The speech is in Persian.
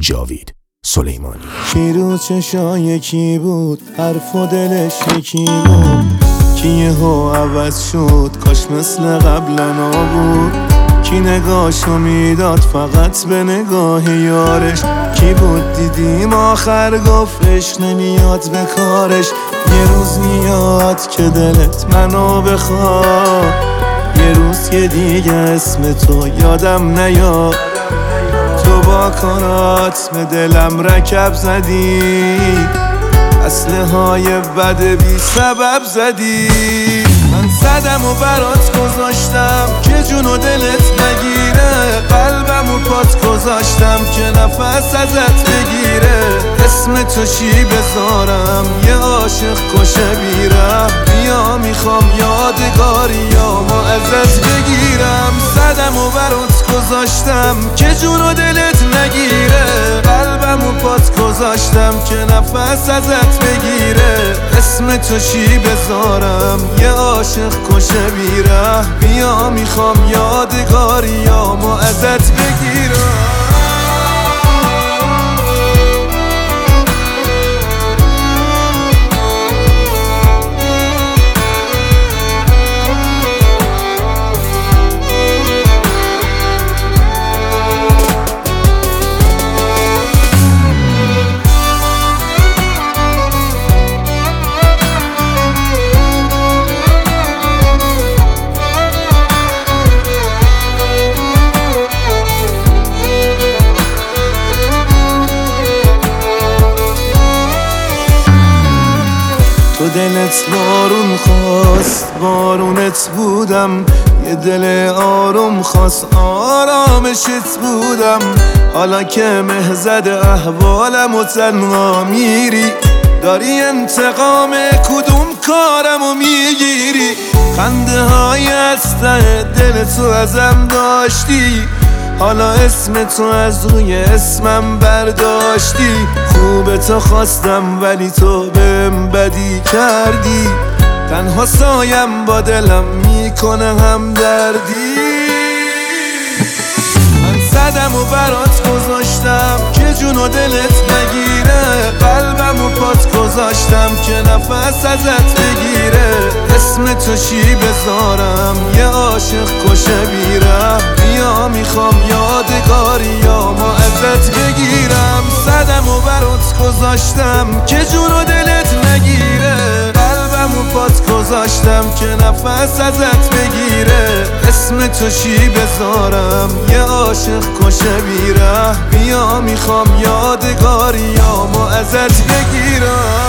جاوید سلیمانی. کی رو چشای کی بود، حرف و دلش یکی بود، کی یهو عوض شد کاش مثل قبلا نبود، کی نگاهشو میداد فقط به نگاه یارش، کی بود دیدیم آخر گفت عشق نمیاد به کارش. یه روز میاد که دلت منو بخواد، یه روز که دیگه اسم تو یادم نیاد، تو با کارات به دلم رکب زدی، اسلحه های بد بی سبب زدی. من صدم و برات گذاشتم که جون و دلت نگیره، قلبم و پات گذاشتم که نفس ازت بگیره. اسم تو چی بذارم یه عاشق کشه بیره، بیا میخوام یادگاریامو ازت بگیرم. صدم و برات گذاشتم که جون و دلت نگیره، قلبم و پات گذاشتم که نفس ازت بگیره. اسم تو چی بذارم یه عاشق کشه بیره، بیا میخوام یادگاریامو ازت بگیرم. تو دلت بارون خواست بارونت بودم، یه دل آروم خواست آرامشت بودم. حالا که مهزد احوالم و تنها میری، داری انتقام کدوم کارمو میگیری. خنده های از ته دل تو ازم داشتی، حالا اسم تو از روی اسمم برداشتی. خوب تو خواستم ولی تو بهم بدی کردی، تنها سایم با دلم میکنه هم دردی. من صدم و برات گذاشتم که جون و دلت نگیره، قلبم و پات گذاشتم که نفس ازت بگیره. اسم تو چی بذارم یه عاشق کشه بیره، بیا میخوام یادگاریامو ازت بگیرم. صدم و برات گذاشتم که جون و دلت نگیره، قلبم و پات گذاشتم که نفس ازت بگیره. اسم تو چی بذارم یه عاشق کشه بیره، بیا میخوام یادگاریامو ازت بگیرم.